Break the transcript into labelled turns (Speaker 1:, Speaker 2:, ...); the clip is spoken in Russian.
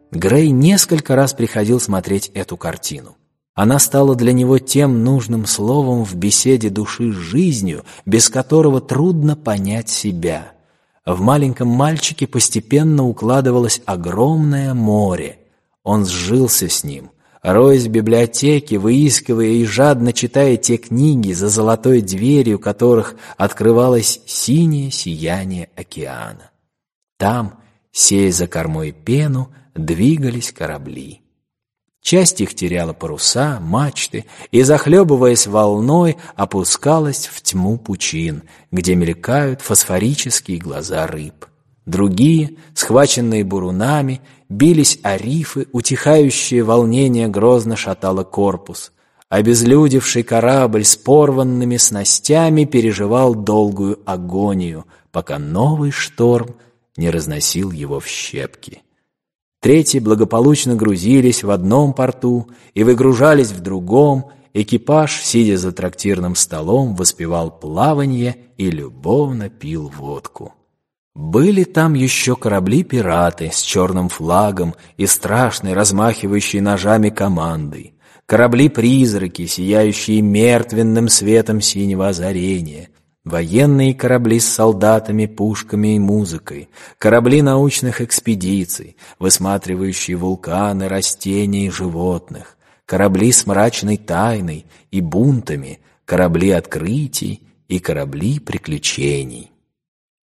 Speaker 1: Грей несколько раз приходил смотреть эту картину. Она стала для него тем нужным словом в беседе души с жизнью, без которого трудно понять себя. В маленьком мальчике постепенно укладывалось огромное море. Он сжился с ним, роясь в библиотеке, выискивая и жадно читая те книги, за золотой дверью которых открывалось синее сияние океана. Там, сея за кормой пену, двигались корабли. Часть их теряла паруса, мачты и, захлебываясь волной, опускалась в тьму пучин, где мелькают фосфорические глаза рыб. Другие, схваченные бурунами, бились о рифы, утихающее волнение грозно шатало корпус. Обезлюдевший корабль с порванными снастями переживал долгую агонию, пока новый шторм не разносил его в щепки. Третьи благополучно грузились в одном порту и выгружались в другом. Экипаж, сидя за трактирным столом, воспевал плаванье и любовно пил водку. Были там еще корабли-пираты с черным флагом и страшной, размахивающей ножами командой, корабли-призраки, сияющие мертвенным светом синего озарения, военные корабли с солдатами, пушками и музыкой, корабли научных экспедиций, высматривающие вулканы, растения и животных, корабли с мрачной тайной и бунтами, корабли открытий и корабли приключений.